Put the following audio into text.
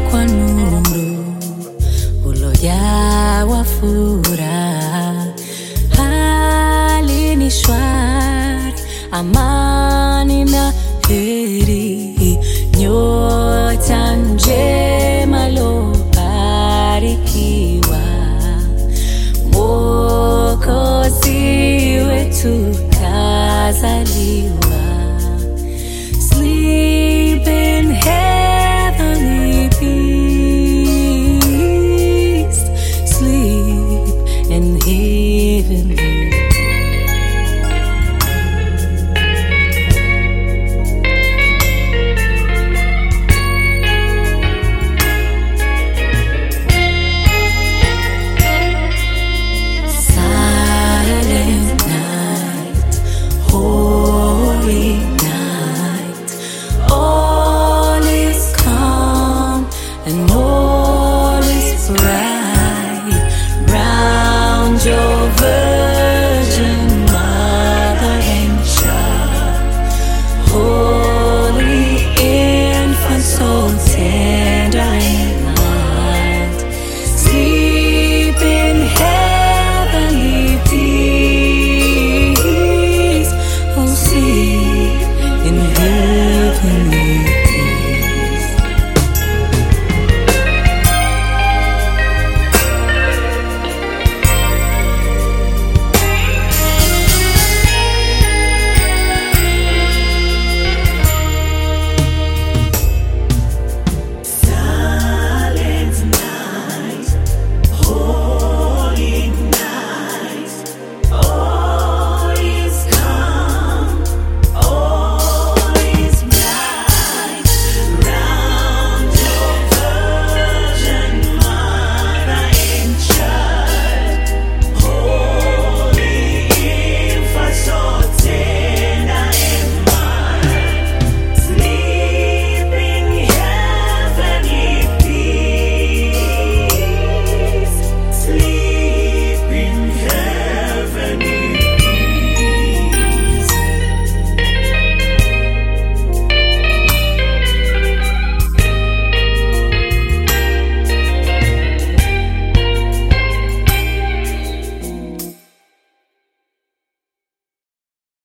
kwa nuru ulojawa furaha. Hali ni shwari, amani na heri, nyota njema lobarikiwa. Mwokozi wetu kazaliwa. Sleep in heavenly peace, sleep in heavenly peace. And all is bright round your Virgin Mother and Child, Holy Infant, so tender.